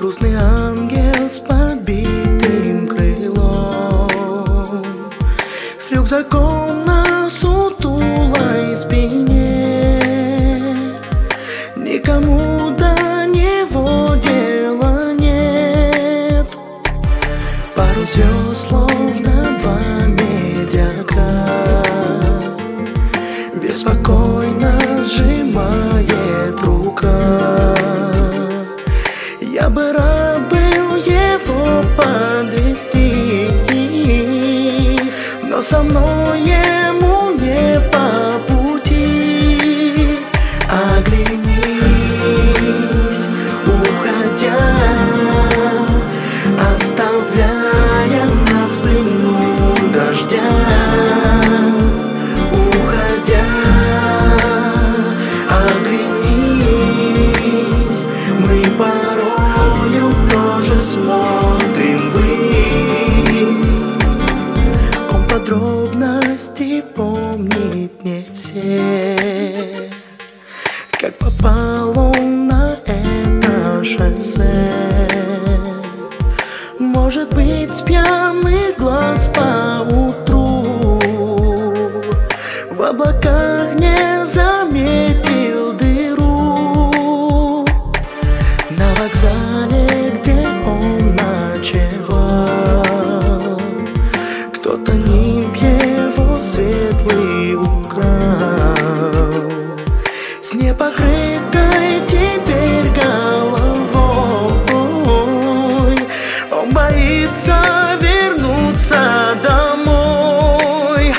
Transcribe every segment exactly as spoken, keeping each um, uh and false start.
грустный ангел с подбитым крылом, с рюкзаком на сутулой спине. Никому до него дела нет. Пару звезд, словно два медяка, беспокойно сжимает рука. Я бы рад был его подвести, но со мной ему не по пути. Оглянись, уходя, оставляя нас в плену дождя. Уходя, оглянись, мы порою тоже смотрим ввысь. Он подробности помнит не все, как попал он на это шоссе. Может быть, с пьяных глаз поутру в облаках не заметил дыру. На вокзале, где он ночевал, кто-то нимб его светлый украл. С непокрытой теперь головой он боится вернуться домой.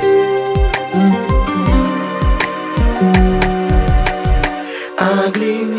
Оглянись.